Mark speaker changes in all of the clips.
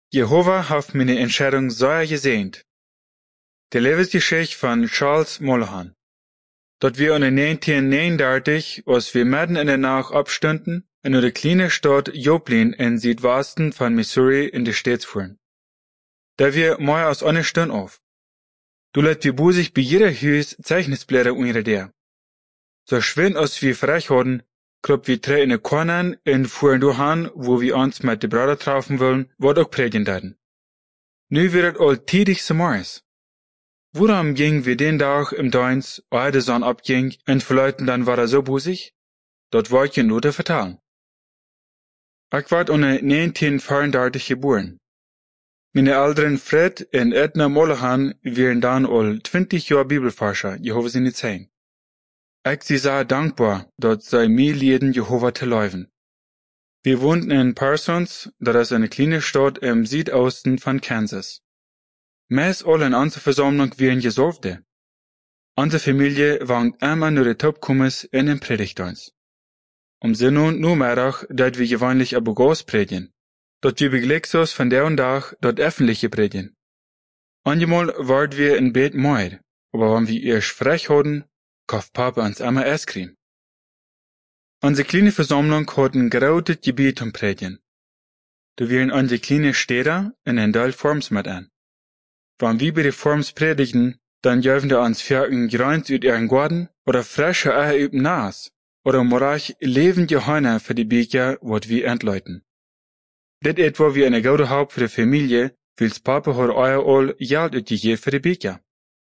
Speaker 1: Jehova hat meine Entscheidung sehr gesehnt. De Lebensgeschichte von Charles Mollahan. Dat wir in 1939, als wir mitten in der Nacht abstünden, in der kleine Stadt Joplin in Südwesten von Missouri in die States fuhren. Da wir mehr als eine Stunde auf. Du lädt wir busig bei jeder Hüs Zeichnisblätter unter der. So schwind als wir frech hatten, kropp wir drei in den Kornern und fuhren dahin, wo wir uns mit den Brüdern treffen wollen, wat auch predigen daten. Nu wird es alltäglich Morgens. Worum ging wir den Tag im Dienst, als die Sonne abging, und vielleicht dann war so busig? Dort wollte ich nur te vertalen. Ich war unter 1934 geboren. Meine Eltern Fred und Edna Mollahan waren dann all 20 Jahre Bibelforscher, Jehova seine Zehn. Ich sie sehr dankbar, dort sei mir Lieden Jehova zu laufen. Wir wohnten in Parsons, das ist eine kleine Stadt im Südosten von Kansas. Meist alle in unserer Versammlung wären Gesorgte. Unsere Familie wangt immer nur die Topkommes in den Predigtdienst. Sinn nun nur Mittag, dat wir gewöhnlich aber Gas predigen. Dort wir beglückt von der und Tag dort öffentliche predigen. Manchmal ward wir in Bett müde, aber wenn wir erst frech hatten, kauft Papa uns immer Eiscreme. Unsere kleine Versammlung hat ein grautes Gebiet zum Predigen. Da wären unsere kleine Städte in ein Teil Forms mit an. Wenn wir bei den Forms predigen, dann dürfen wir uns Ferken Greins ut ihren Garten oder frische Eier üben Nas oder morach lebende Hörner für die Bücher, wat wir entleuten. Det etwa wie eine gute Haupt für die Familie, wills Papa hat euer all Geld utgegeben für die Bücher.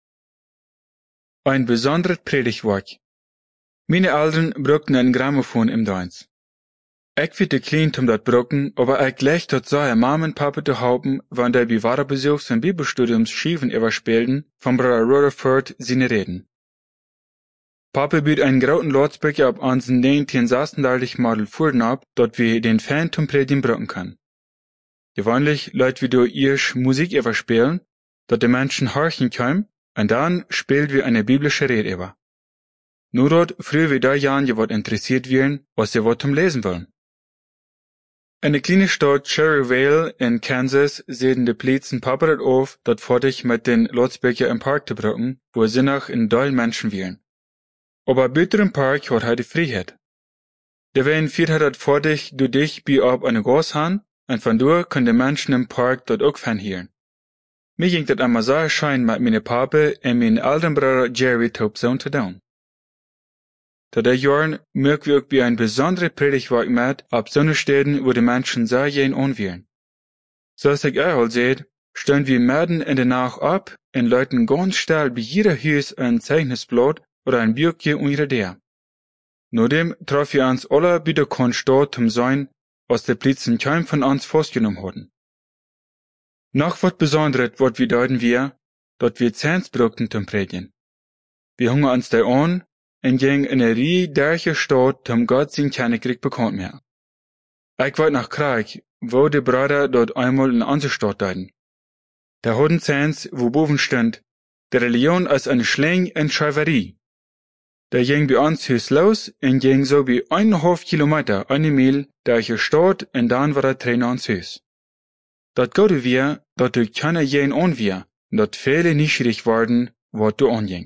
Speaker 1: Ein besonderes Predigtwerk. Meine Eltern brauchten ein Grammophon im Dienst. Ich wird te klein zum dat brucken, aber ich gleich dort sei Mama und Papa zu haupen, wann der bei Waderbesuchs und Bibelstudiums Schiefen überspielten, von Bruder Rutherford seine Reden. Papa büt einen grauten Lautsprecher ab unseren 1936 Model Furden ab, dort wir den Fan zum Predigen brucken kann. Gewöhnlich leut wir durch irsch Musik überspielen, dort die Menschen horchen können, und dann spielt wir eine biblische Rede über. Nur dort früher wie da Jahren je wat interessiert wären, was sie wat zum Lesen wollen. In der kleinen Stadt Cherryvale in Kansas sehen die Plätzen Papa dort auf, dort fertig mit den Lautsprecher im Park zu brücken, wo sie noch in doll Menschen wären. Aber bitter im Park hat die Freiheit. Der werden viel hat fertig du dich bei ob eine Gashan, und von dort können die Menschen im Park dort auch fernhielen. Mir ging das einmal sehr schein mit meine Papa und meinen alten Bruder Jerry Topson zu tun. Zu der Jahren mögen wir auch bei ein besonderes Predigtwerk mit, ab Sonnenstäden, wo die Menschen sehr jen unwählen. So als ich auch seht, stellen wir mitten in der Nacht ab und läuten ganz still bei jeder Hüs ein Zeichnisblatt oder ein Büchchen unter der. Nur dem traf wir uns alle bei der Kunst dort zum Sein, aus der Plätzen kein von uns festgenommen hatten. Noch was Besonderes, wat wir deuten wir, dort wir Zehnsbrücken zum Predigen. Wir hungern uns da an, und ging in eine reiche Stadt zum Gott sein Königreich bekannt mehr. Ich wollte nach Krieg, wo die Brüder dort einmal in unsere Stadt deuten. Da hatten Zehns, wo boven stand, der Religion als eine Schläng und Schreiberie. Da ging bei uns Hüs los und ging so wie 1,5 Kilometer, eine Mil, durch die Stadt und dann war der Trainer ans Hüs. Dort gehen wir, dort durch keiner jen an wir, dort viele nischrig worden, wat du anging.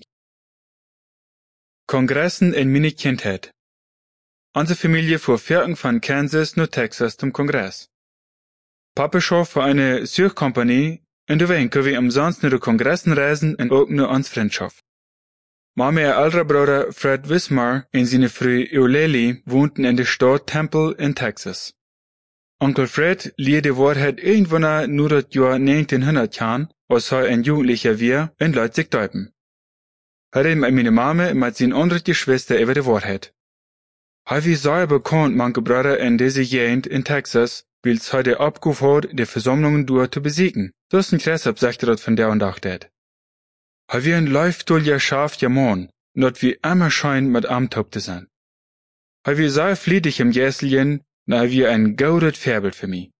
Speaker 1: Kongressen in meine Kindheit. Unsere Familie fuhr Ferken von Kansas nach Texas zum Kongress. Papa schuf für eine Suchkompanie und deswegen können wir umsonst nach den Kongressen reisen und auch nur uns Freundschaft. Mama ihr älterer Bruder Fred Wismar und seine Frau Eulalie wohnten in der Stadt Temple in Texas. Onkel Fred lieh die Wahrheit irgendwann nur das Jahr 1900 Jahren, als er ein Jugendlicher war und Leute sich däupen. Er redet mit meiner Mama und mit seinen anderen Geschwistern über die Wahrheit. Er wie sehr bekannt, manche Brüder in dieser Gegend in Texas, weil es heute abgeholt hat, die Versammlungen dort zu besiegen. So ist ein Kressab, sagte dort von der und dachte. Er wie ein läuftuliger scharfer Mann, und dort wie immer scheint mit Amtop zu sein. Er wie sehr flietig im Jäselchen, und er wie ein gaudet Vorbild für mich.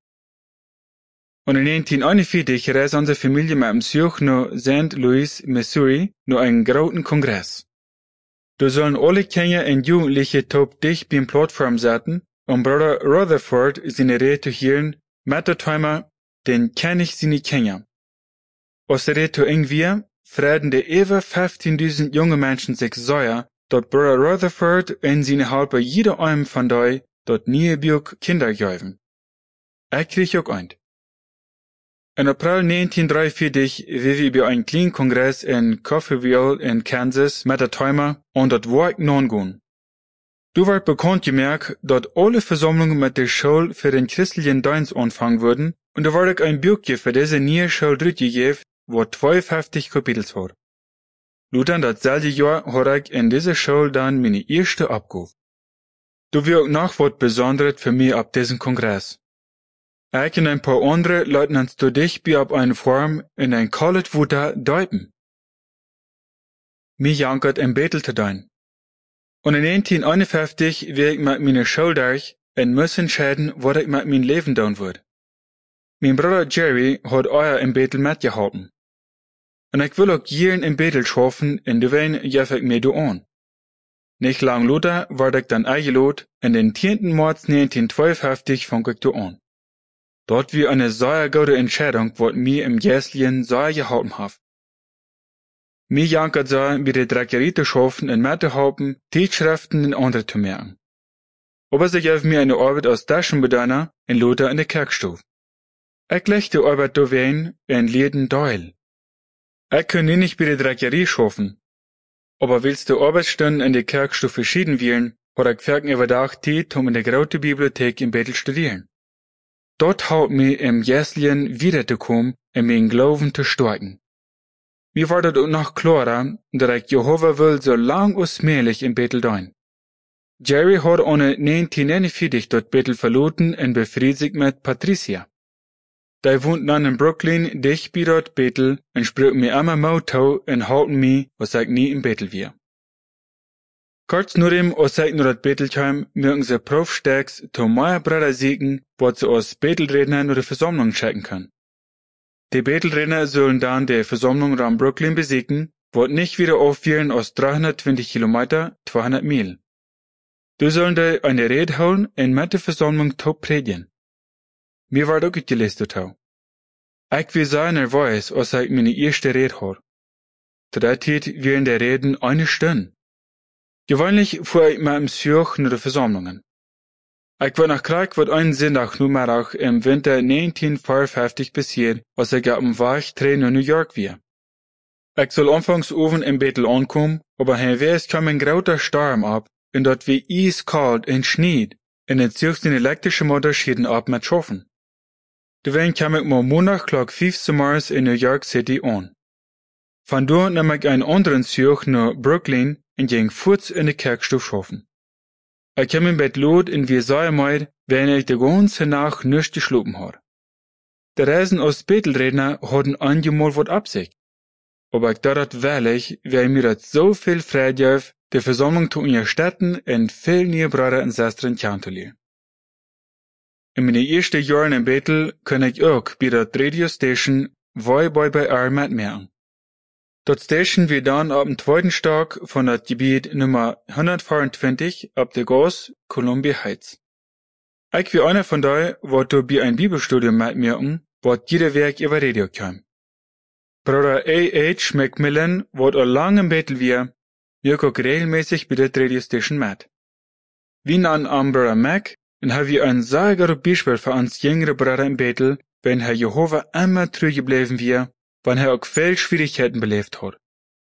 Speaker 1: Und in 1941 reiste unsere Familie mit dem Zug nach St. Louis, Missouri, nach einem großen Kongress. Da sollen alle Kinder und Jugendliche top dicht beim Plattform sitzen, um Bruder Rutherford seine Rede zu hören, mit der Timer, den kenn ich sie nicht kennen. Als er to irgendwie, freden de over 15.000 junge mensen zich zeggen, dat Brother Rutherford en zijn halper jeder einem van die, dat nie buik kinder geven. Ik kreeg ook eind. In April 1943 wie wir bei einem kleinen Kongress in Coffeyville in Kansas mit der Timer und das Werk non-gehen. Du wird bekannt gemerkt, dass alle Versammlungen mit der Schule für den christlichen Dienst anfangen würden und da wurde ich ein Büchchen für diese neue Schule durchgegeben, wo 52 Kapitel hat. Dann dasselbe Jahr habe ich in dieser Schule dann meine erste Abgabe. Du wirst noch was Besonderes für mich ab diesem Kongress. Ich und ein paar andere Leutnants du dich bei ab einer Form in ein College Wutter deuten. Mir jankert im Betel zu dein. Und in 1951 will ich mit meiner Schule durch und muss entscheiden, was ich mit meinem Leben tun würde. Mein Bruder Jerry hat euer im Betel mitgehalten. Und ich will auch jeden im Betel schaffen, in der Wein jef ich mir du an. Nicht lang später wurde ich dann eingeladen, in den 10. März 1952 fang ich du an. Dort wie eine sehr gute Entscheidung, wat mir im Jäslien sehr geholfen hat. Mir jankert sei, wie die Dreckerie zu schaffen und mitzuhelfen, Tischschriften und andere zu merken. Aber sie gab mir eine Arbeit als Taschenbediener in Luther in der Kirchstube. Ich legte die Arbeit da wein in Lieden Doyle. Ich kann nicht bei der Dreckerie schaffen. Aber willst du Arbeitsstunden in der Kirchstube verschieden wählen, hat ich fertig überdacht, Zeit, um in der großen Bibliothek im Bettel studieren. Dort haut mir im Jäslien wiederzukommen, in meinen Glauben zu stärken. Mir war das auch noch klarer, dass ich Jehova will so lang als möglich im Bettel dein. Jerry hat ohne 1949 dort Bettel verloren und befriedet sich mit Patricia. Die wohnt dann in Brooklyn, dicht bei dort Bettel und spricht mir immer Motto und halten mich, was ich nie im Bettel wir. Kurz nur dem, als ich nur das Bettel kam, mögen sie Profstecks zu meiner Bruder siegen, was sie aus Bettelredner nur die Versammlung checken können. Die Bettelredner sollen dann die Versammlung am Brooklyn besiegen, was nicht wieder aufführen aus 320 Kilometer, 200 Mil. Du sollen da eine Rede holen und mit der Versammlung top predigen. Mir war doch gelistet hau. Ich will sehr nervös, als ich meine erste Rede hör. Zu der Zeit wären die Reden eine Stunde. Gewöhnlich fuhr ich mit dem Zug nur die Versammlungen. Ich war nach Krieg, was einen Sonntag nur auch im Winter 1954 passiert, als ich auf dem Weg nach New York war. Ich soll anfangs oben im Bettel ankommen, aber herwärts kam ein grauter Sturm ab, und dort wie eiskalt und schneed, und den Zug den elektrische Motor schieden ab mit Schaffen. Deswegen kam ich mal Montag Clock 5 Mars in New York City an. Von dort nahm ich einen anderen Zug nach Brooklyn und ging kurz in die Kirchstube schaffen. Ich kam im Bett lot und wir sahen mal, wenn ich die ganze Nacht nicht geschlafen habe. Die Reisen aus Bettelredner hatten einmal was Absicht. Aber ich dachte wirklich, weil mir das so viel Freude gab, die Versammlung zu unterstützen und viel neue Brüder und Schwestern kennenzulernen. In meinen ersten Jahren im Bettel kann ich auch bei der Radiostation YBR mitmachen. Dat Station wird dann ab dem zweiten Stock von das Gebiet Nummer 124 ab der Gas Columbia Heights. Ich wie einer von da, wo du bei ein Bibelstudium mitmachen, wo jeder Werk über Radio kam. Bruder A.H. Macmillan, wo er lang im Bettel wir, wirkt auch regelmäßig bei der Radiostation mit. Wie nan am Bruder Mac, und haben wir ein sehr gutes Beispiel für uns jüngere Brüder im Bettel, wenn Herr Jehova immer treu geblieben wir, wann er auch viel Schwierigkeiten belebt hat.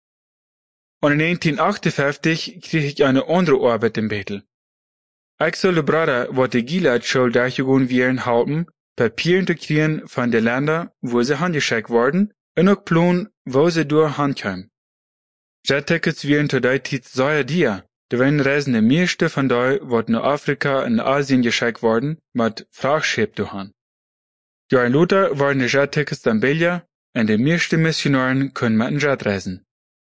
Speaker 1: Und in 1958 krieg ich eine andere Arbeit im Bettel. Ich soll die Brüder, wo die Gilead-Schule durchgegangen wären, halten, Papieren zu kriegen von den Ländern, wo sie handgeschickt wurden, und auch planen, wo sie durch Hand kamen. Jet-Tickets wären zu der Zeit sehr teuer, da werden Reisende meiste von da, wo nach Afrika und Asien geschickt wurden, mit Frachtschiff durch Hand. Jahre später waren die Jet-Tickets dann billiger, und die meisten Missionaren können mit dem Jet reisen.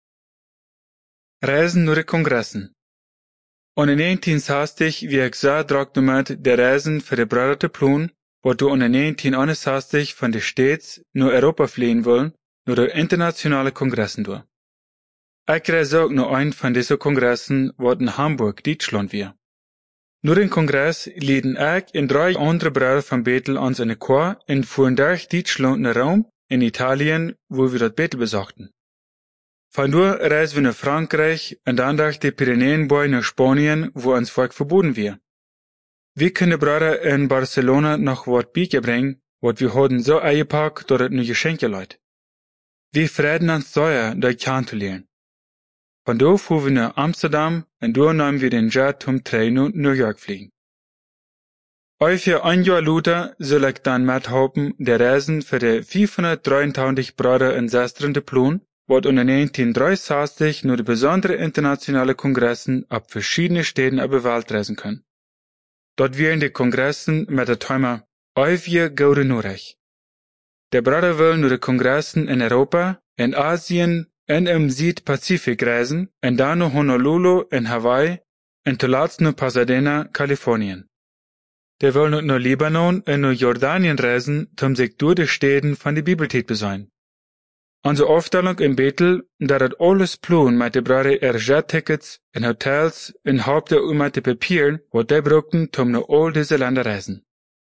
Speaker 1: Reisen nur die Kongressen. Und in 1960 wie ich sehr drauf damit, die Reisen für die Brüder zu planen, wo du in 1961 von den States nur Europa fliehen wollen, nur durch internationale Kongressen durch. Ich reise auch nur ein von diesen Kongressen, wo in Hamburg, Deutschland wir. Nur in Kongress lieten ik en 3 andere broeders van Bethel ons in de koor en fuhren durch Deutschland naar Rom in Italien, wo wir dort Bethel besuchten. Von dort reisten wir nach Frankreich und dann durch die Pyrenäenboy nach Spanien, wo uns Volk verboten wir. Wir können Brüder in Barcelona noch wat Bieke bringen, wat wir hadden so eingepackt, dat het nu Geschenke leid. Wir freuen uns sehr, dort kennenzulernen. Von dort fuhren wir nach Amsterdam und dort nahmen wir den Jet zum Train und New York fliegen. Ungefähr ein Jahr later soll ich dann mithelfen, der Reisen für die 523 Brüder und Schwestern zu planen, wat unter 1963 nur die besondere internationale Kongressen ab verschiedene Städten über Welt reisen können. Dort wären die Kongressen mit der Thema Ungefähr Gode Norrecht. Der Brüder will nur die Kongressen in Europa, in Asien und im Südpazifik reisen und dann nach Honolulu in Hawaii und zuletzt nach Pasadena, Kalifornien. Der will nach Libanon und nach Jordanien reisen, um sich durch die Städten von der Bibeltät besein. Unsere Aufstellung in Bethel, da das alles planen mit den Brüdern Jet-Tickets in Hotels und hauptsächlich mit den Papieren, was die brauchten, um nach all diese Länder reisen.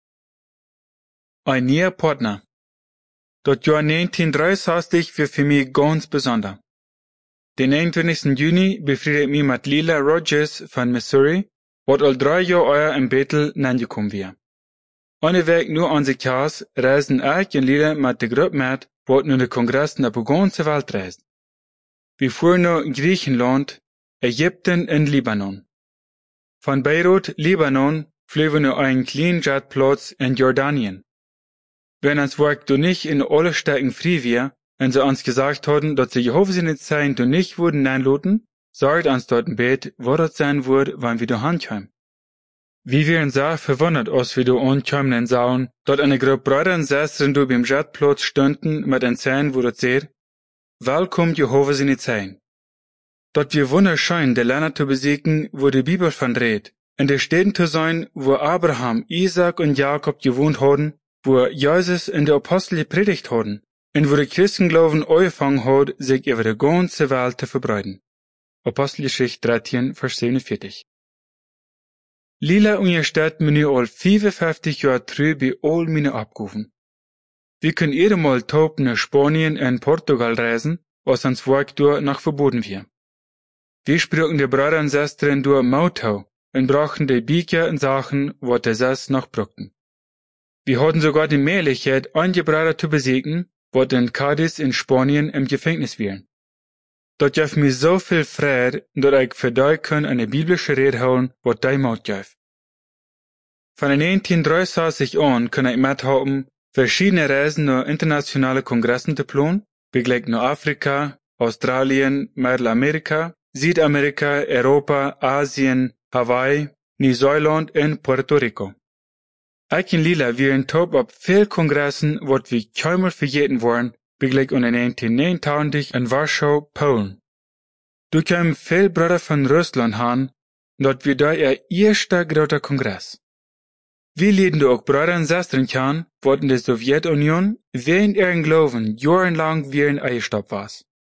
Speaker 1: Ein neuer Partner. Das Jahr 1963 war für mich ganz besonders. Den 29. Juni befriede ich mich mit Lila Rogers von Missouri, was all 3 Jahre in Bethel nachgekommen war. Eine Weg nur an sich Haus reisen ich und Lila mit der Gruppe mit, was nun die Kongressen auf der ganzen Welt reist. Wir fuhren nach Griechenland, Ägypten und Libanon. Von Beirut, Libanon, flogen wir nach einem kleinen Jetplatz in Jordanien. Wenn uns Werk du nicht in alle Städten frei wir, und sie uns gesagt hatten, dass sie Jehovas in den Zeiten du nicht würden einladen, sagt uns dort ein Bett, wo das sein wird, wann wir da ankommen. Wie wir uns sehr verwundert, als wir da ankommen und sahen, dort eine Gruppe Brüder und Schwestern du beim Jetplatz stünden mit einem Zeichen, wo das sagt, Willkommen Jehovas in die Zeiten. Dort wir wunderschön die Länder zu besiegen, wo die Bibel von redet, in den Städten zu sein, wo Abraham, Isaac und Jakob gewohnt haben, wo Jesus und die Apostel gepredigt haben, und wo der Christenglauben angefangen hat, sich über die ganze Welt zu verbreiten. Apostelgeschichte 13, Vers 47. Lila und ihr Stadt mir nu all 55 Jahre treu bei all meine Abgaben. Wir können jedes Mal taub nach Spanien und Portugal reisen, was uns Werk durch nach verboten wird. Wir sprachen die Brüder und Schwestern durch Mautau und brachten die Bücher und Sachen, was die Sess noch brauchten. Wir hatten sogar die Möglichkeit, einige Brüder zu besiegen, was in Cadiz in Spanien im Gefängnis wären. Dort gab mir so viel Freude, dass ich für die kann eine biblische Rede holen, was die Maut gab. Von den 1963 an kann ich mithelfen, verschiedene Reisen nach internationale Kongressen zu planen, begleitet nach Afrika, Australien, Mittelamerika, Südamerika, Europa, Asien, Hawaii, Neuseeland und Puerto Rico. Ich und Lila wären top auf viel Kongressen, was wir kaum vergeten waren, begleitet unter 1989 in Warschau, Polen. Du kamen viel Brüder von Russland an, dort wir da ihr erster großer Kongress. Wir leden du auch Brüder und Schwestern kennen, was in der Sowjetunion während ihren Glauben jahrelang wie ein Eierstopp war.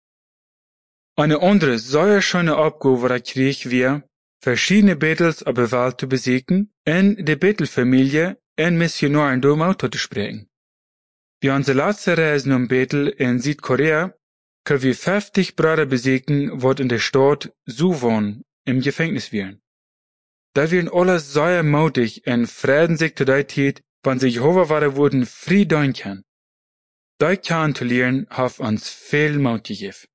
Speaker 1: Eine andere sehr schöne Aufgabe war Krieg wir, verschiedene Bethels auf der Welt zu besiegen, in der Bethel-Familie und Missionaren durch Auto zu sprechen. Bei unserer letzten Reise um Bethel in Südkorea können wir 50 Brüder besiegen, was in der Stadt Suwon im Gefängnis wären. Da wären alle sehr mutig und freuen sich zu der Zeit, wenn sie Jehova waren wurden, frei tun können. Die kennenzulernen hat uns viel Mut gegeben.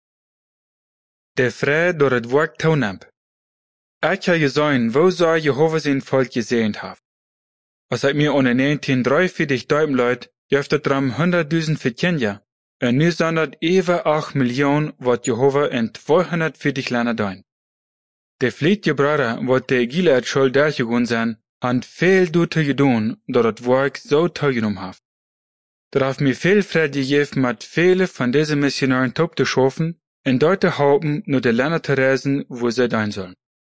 Speaker 1: Der Friede durch das Werk Taunamp. Ich habe gesehen, wo so Jehova sein Volk gesehen hat. Als ich mir unter 1943 Deutschen Leute jöftet drum 100.000 für Kenia, und nu sind das über 8 Millionen, was Jehova in 240 Länder tun. Die fleetje Brüder, was die Gilead-Schule durchgegangen sind, haben viel dazu getan, dass das Werk so teilgenommen hat. Da hat mir viel Freude gegeben, mit vielen von diesen Missionaren top zu schaffen, und dort zu helfen, nur die Länder zu reisen, wo sie sein sollen.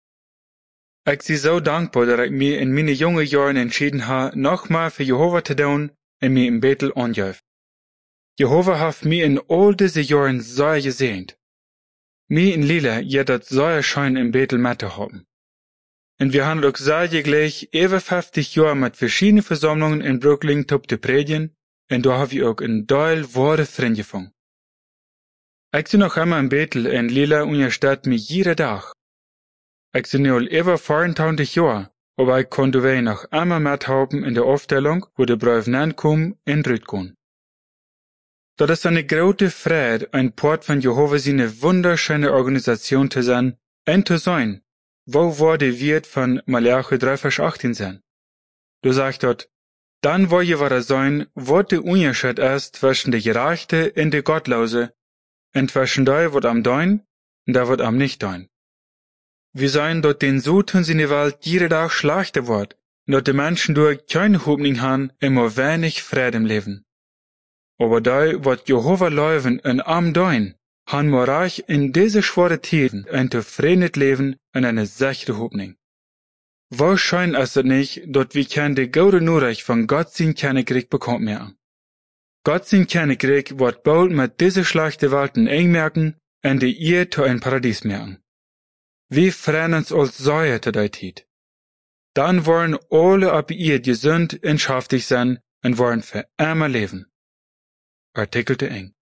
Speaker 1: Ich bin so dankbar, dass ich mich in meinen jungen Jahren entschieden habe, nochmal für Jehova zu tun und mich in Bethel angehört. Jehova hat mich in all diese Jahren sehr gesehnt. Mir in Lila, ja das sehr schön in Bethel mitzuhaben. En wir haben ook zelje gleich over 50 jaar met verschillende verzamelingen in Brooklyn top te predigen, en daar hebben we ook een deel ware vrienden gevonden. Ik zit nog immer in Bethel en Lila unterstützt mich jede dag. Ik zit nu al over 24 jaar, aber ich konnte wij noch immer mithelfen in der Aufstellung, wo de Brieven ankommen en uitgaan. Dat is eine grote Freude, ein Port von Jehova seine wunderschöne Organisation zu sein en zu sein, wo wurde wird von Malachi 3, Vers 18 sein. Du sagst dort, dann wo je wahre sein, wo der Unterschied ist zwischen der Gerechte und der Gottlose, und zwischen der, wat am dein, und der, wat am nicht dein. Wir sein dort den Suten in der Welt jeder Tag schlechter wird, und dort die Menschen durch keine Hoffnung haben, immer wenig Friede im Leben. Aber da, wat Jehova leuven en am dein, han wir reich in diese schwere Tiden ein zufriedenes Leben und eine sichere Hoffnung. Wo scheint es nicht, dort wir kein de gute Nachricht von Gott sein Königreich bekommen mehr. Gott sein Königreich wird bald mit diese schlechte Welten eng merken und die ihr zu ein Paradies merken. Wir freuen uns als Säue zu der Zeit. Dann wollen alle ab ihr gesund und schaftig sein und wollen für immer leben. Artikel te eng.